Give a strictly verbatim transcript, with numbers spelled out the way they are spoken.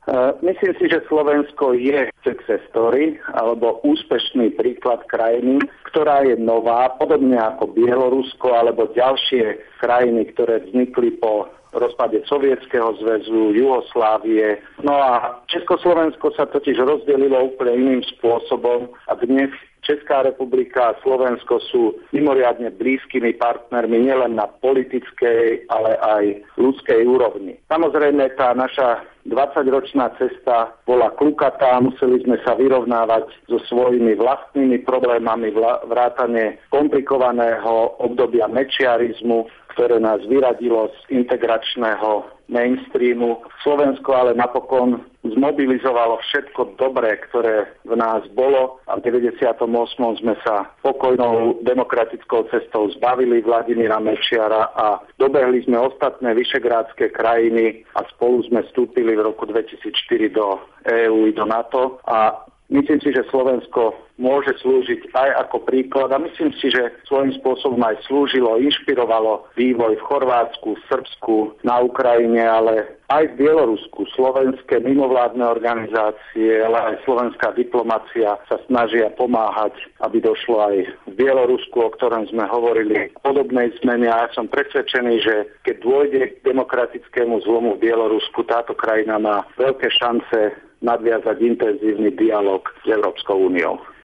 Myslím si, že Slovensko je success story, alebo úspešný príklad krajiny, ktorá je nová, podobne ako Bielorusko, alebo ďalšie krajiny, ktoré vznikli po rozpade Sovietskeho zväzu, Juhoslávie. No a Československo sa totiž rozdelilo úplne iným spôsobom a dnes Česká republika a Slovensko sú mimoriadne blízkymi partnermi nielen na politickej, ale aj ľudskej úrovni. Samozrejme, tá naša dvadsaťročná cesta bola klukatá, museli sme sa vyrovnávať so svojimi vlastnými problémami, vrátane komplikovaného obdobia mečiarizmu, ktoré nás vyradilo z integračného mainstreamu. Slovensko ale napokon zmobilizovalo všetko dobré, ktoré v nás bolo a v deväťdesiatom ôsmom sme sa pokojnou demokratickou cestou zbavili Vladimíra Mečiara a dobehli sme ostatné vyšegrádske krajiny a spolu sme vstúpili v roku dvetisícštyri do é ú i do NATO a myslím si, že Slovensko môže slúžiť aj ako príklad a myslím si, že svojím spôsobom aj slúžilo, inšpirovalo vývoj v Chorvátsku, v Srbsku, na Ukrajine, ale aj v Bielorusku. Slovenské mimovládne organizácie, ale aj slovenská diplomacia sa snažia pomáhať, aby došlo aj v Bielorusku, o ktorom sme hovorili, podobnej zmene. A ja som presvedčený, že keď dôjde k demokratickému zlomu v Bielorusku, táto krajina má veľké šance nadviazať intenzívny dialog s Európskou úniou.